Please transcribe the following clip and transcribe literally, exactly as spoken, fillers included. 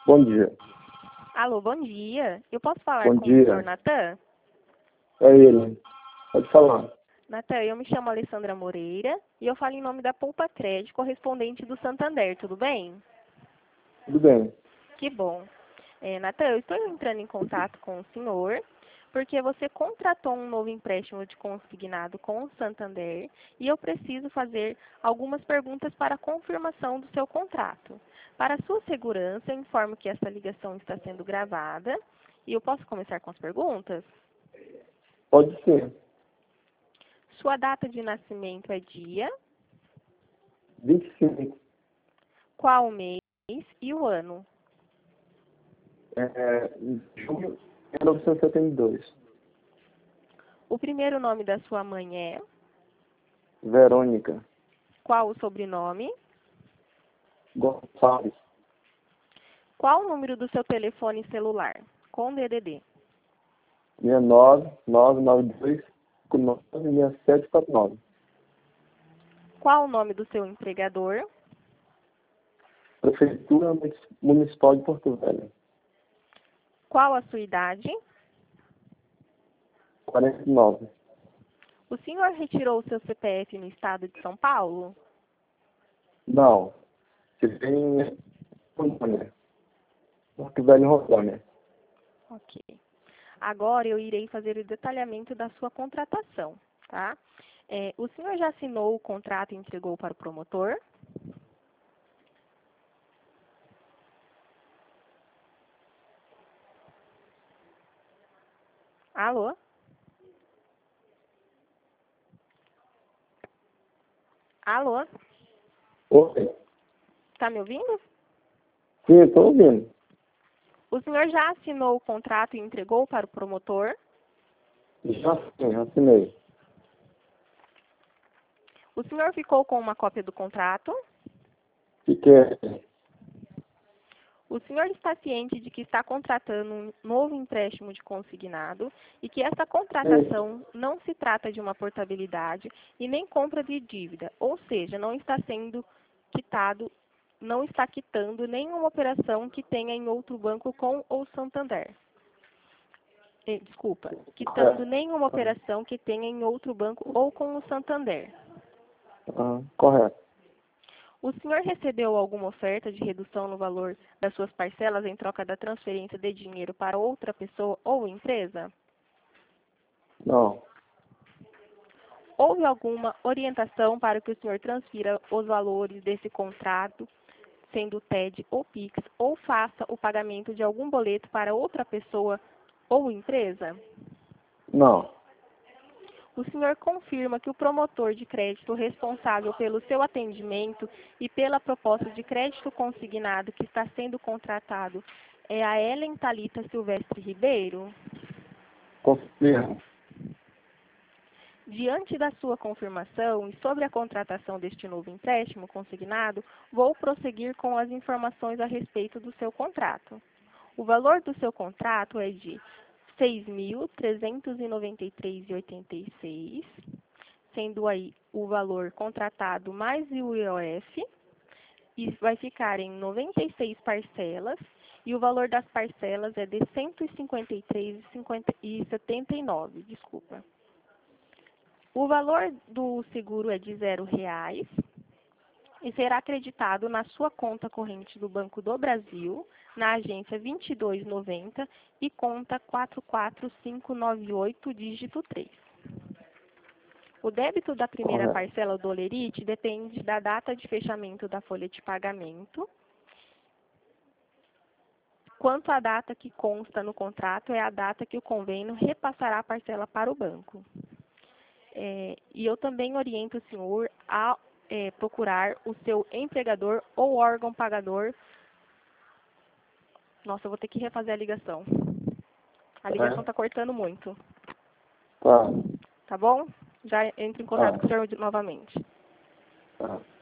Bom dia. Alô, bom dia. Eu posso falar Bom com dia. o senhor Natan? É ele. Pode falar. Natan, eu me chamo Alessandra Moreira e eu falo em nome da Poupa Crédito, correspondente do Santander, tudo bem? Tudo bem. Que bom. É, Natan, eu estou entrando em contato com o senhor porque você contratou um novo empréstimo de consignado com o Santander e eu preciso fazer algumas perguntas para confirmação do seu contrato. Para sua segurança, eu informo que esta ligação está sendo gravada e eu posso começar com as perguntas? Pode ser. Sua data de nascimento é dia, vinte e cinco. qual o mês e o ano? É, julho de mil novecentos e setenta e dois. O primeiro nome da sua mãe é? Verônica Qual o sobrenome? Gonçalves. Qual o número do seu telefone celular? Com D D D. sessenta e nove, novecentos e noventa e dois, cinquenta e nove, sessenta e sete, quarenta e nove. Qual o nome do seu empregador? Prefeitura Municipal de Porto Velho. Qual a sua idade? quarenta e nove. O senhor retirou o seu C P F no estado de São Paulo? Não. Você tem Rondônia. Porto Velho, Rondônia. Ok. Agora eu irei fazer o detalhamento da sua contratação, tá? É, o senhor já assinou o contrato e entregou para o promotor? Alô? Alô? Oi. Está me ouvindo? Sim, estou ouvindo. O senhor já assinou o contrato e entregou para o promotor? Já sim, assinei. O senhor ficou com uma cópia do contrato? Fiquei. O senhor está ciente de que está contratando um novo empréstimo de consignado e que essa contratação não se trata de uma portabilidade e nem compra de dívida, ou seja, não está sendo quitado, não está quitando nenhuma operação que tenha em outro banco com o Santander. Eh, Desculpa, quitando nenhuma operação que tenha em outro banco ou com o Santander. Ah, correto. O senhor recebeu alguma oferta de redução no valor das suas parcelas em troca da transferência de dinheiro para outra pessoa ou empresa? Não. Houve alguma orientação para que o senhor transfira os valores desse contrato, sendo T E D ou Pix, ou faça o pagamento de algum boleto para outra pessoa ou empresa? Não. O senhor confirma que o promotor de crédito responsável pelo seu atendimento e pela proposta de crédito consignado que está sendo contratado é a Ellen Thalita Silvestre Ribeiro? Confirmo. Diante da sua confirmação e sobre a contratação deste novo empréstimo consignado, vou prosseguir com as informações a respeito do seu contrato. O valor do seu contrato é de seis mil trezentos e noventa e três reais e oitenta e seis centavos, sendo aí o valor contratado mais o I O F, e vai ficar em noventa e seis parcelas, e o valor das parcelas é de cento e cinquenta e três reais e setenta e nove centavos, desculpa. O valor do seguro é de zero reais e será acreditado na sua conta corrente do Banco do Brasil, na agência vinte e dois noventa e conta quatro quatro cinco nove oito, dígito três. O débito da primeira Correto. parcela do Olerite depende da data de fechamento da folha de pagamento. Quanto à data que consta no contrato, é a data que o convênio repassará a parcela para o banco. É, e eu também oriento o senhor a é, procurar o seu empregador ou órgão pagador. Nossa, eu vou ter que refazer a ligação. A ligação está cortando muito. Tá. Tá bom? Já entro em contato Tá. com o senhor novamente. Tá.